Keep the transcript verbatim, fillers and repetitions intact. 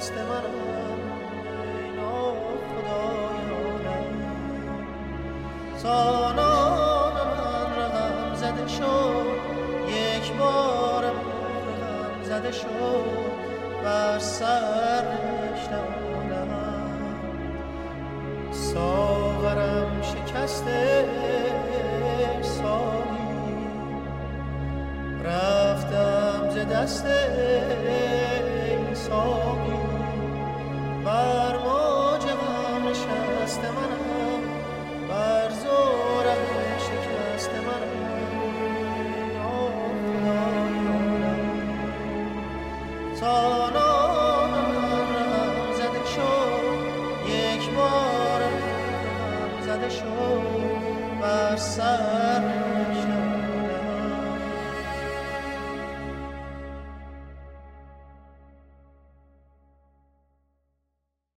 شکست منم ای ناخدایانم. سالان من رقم زده شد، یک بار رقم زده شد، بر سر نشتم. ساغرم شکسته سالی، رفتم ز دست ای ساقی، بر موج غم نشست منم، بر زورق شکست منم. سالان من زده شد، یک بار زده شد، بر سر نشد.